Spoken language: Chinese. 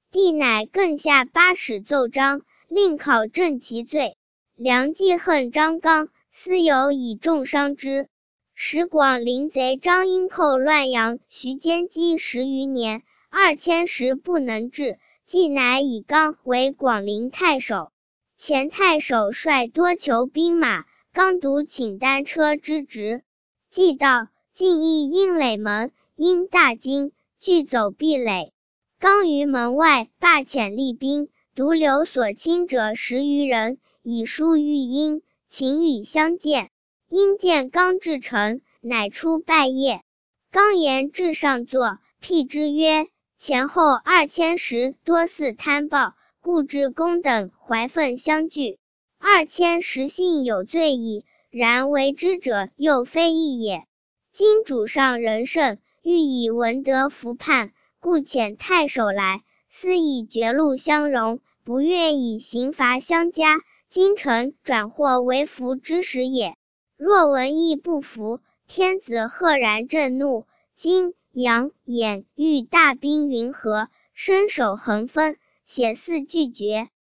帝乃更下8使奏章，令考证其罪。梁记恨张刚，私有以重伤之。使广陵贼张阴寇乱阳、徐坚击10余年，2000时不能治，既乃以刚为广陵太守。前太守率多求兵马，刚独请单车之职。既到，进诣阴垒门，因大惊，拒走壁垒。刚于门外罢遣厉兵，独留所亲者10余人，以书谕阴，请与相见。阴见刚至城，乃出拜谒。刚言至上座，辟之曰：前后2000时多似贪暴，故至公等怀愤相拒。2000时信有罪矣，然为之者又非义也。今主上仁圣，欲以文德服叛，故遣太守来，思以绝路相容，不愿以刑罚相加。今臣转祸为福之时也。若文义不服，天子赫然震怒，今杨、兖、豫大兵云和，伸手横分，显似拒绝。